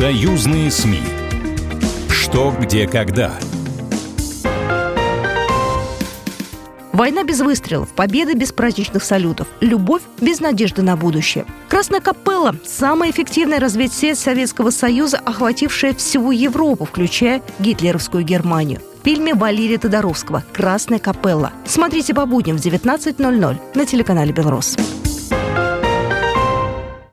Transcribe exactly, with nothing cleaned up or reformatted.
Союзные СМИ. Что, где, когда. Война без выстрелов, победа без праздничных салютов, любовь без надежды на будущее. «Красная капелла» – самая эффективная разведсеть Советского Союза, охватившая всю Европу, включая гитлеровскую Германию. В фильме Валерия Тодоровского «Красная капелла». Смотрите по будням в девятнадцать ноль ноль на телеканале «Белрос».